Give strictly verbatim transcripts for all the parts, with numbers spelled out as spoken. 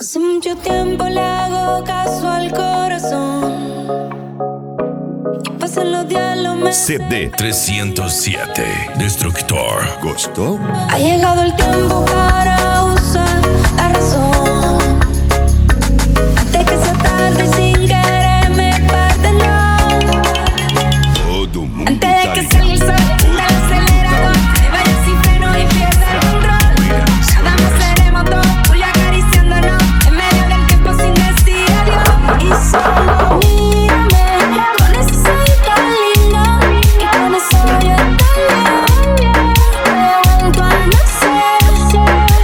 Hace mucho tiempo le hago caso al corazón. Y pasan los días, los meses. C D trescientos siete Destructor. ¿Gustó? Ha llegado el tiempo para usar la razón. Antes que sea tarde y sin querer me parte el no. Todo mundo Antes de que salga. salga el sol del acelerador, me vaya sin freno y pierda el control. Nada más seremos dos, tú y yo acariciándonos en medio del tiempo sin decir adiós. Y solo mírame con ese ojito tan lindo y con ese hoyo tan bien. Pregunto a nacer.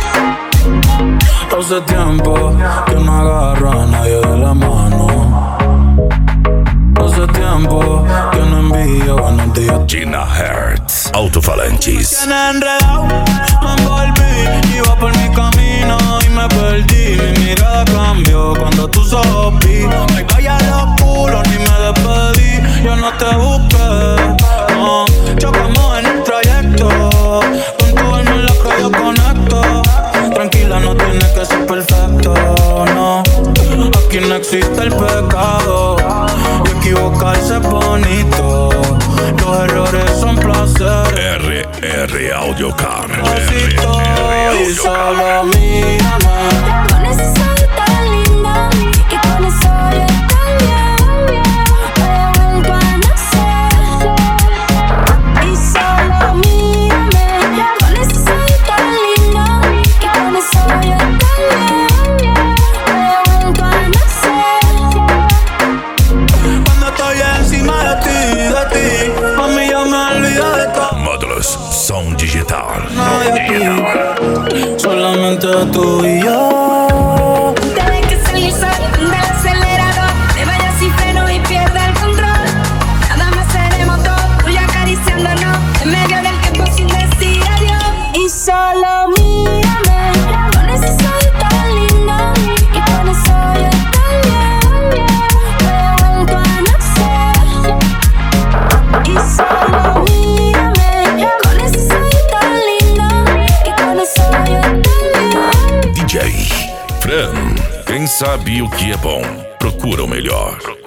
Hace tiempo que no agarro a nadie de la mano. Hace tiempo que no envío buenos días. Gina Hertz. Autofalanges. Tiene enredado, me envolví. Iba por mi camino y me perdí. Mi mirada cambió cuando tú sopí. Me calla los culos ni me despedí. Yo no te busqué, no. Chocamos en el trayecto. Con tu alma en la que yo conecto. Tranquila, no tiene que ser perfecto, no. Aquí no existe el pecado. Y equivocarse es bonito. Los errores son placer. R R Audiocar. R Besito, R y solo Audiocar. mírame. Con ese ojito tan lindo y con ese hoyo tan bien. Pregunto a nacer. Y solo mírame. Con ese ojito tan lindo y con ese hoyo tan bien. Pregunto a nacer. Cuando estoy encima de ti, de ti, a mí yo me olvido de todo. Módulos Som Digital. Nadie solamente tú y yo. Antes de que salga el sol del acelerador, me vaya sin freno y pierda el control. Nada más seremos dos, tú y yo acariciándonos en medio del tiempo sin decir adiós. Y solo mírame con ese ojito tan lindo y con ese hoyo tan bien. Pregunto a nacer. Y solo mírame con ese ojito tan lindo y con esse hoyo tan bien. D J Fran. Quem sabe o que é bom, procura o melhor.